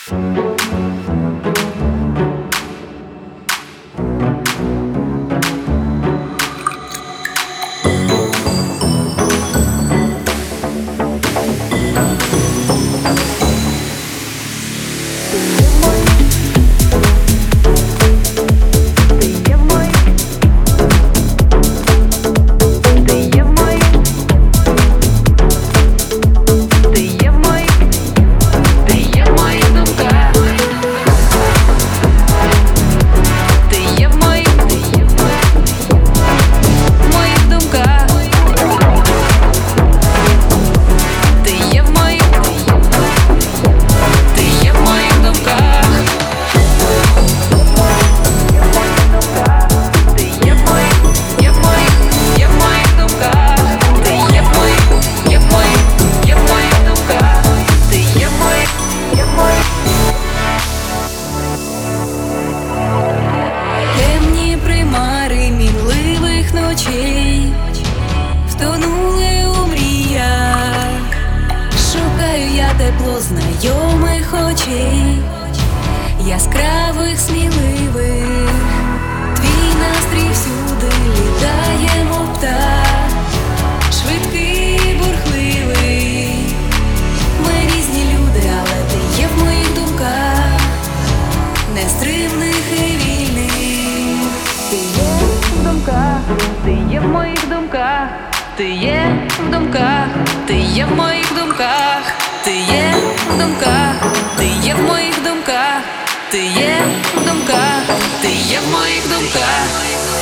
Втонули у мріях, шукаю я тепло знайомих очей, яскравих, сміливих. Твій настрій всюди літає, мов птах, швидкий, бурхливий. Ми різні люди, але ти є в моїх думках, нестримних і вільних. Ти є в думках, ти є в моїх думках, ти є в думках, ти є в моїх думках, ти є в думках, ти є в моїх думках, ти є в думках, ти є в моїх думках.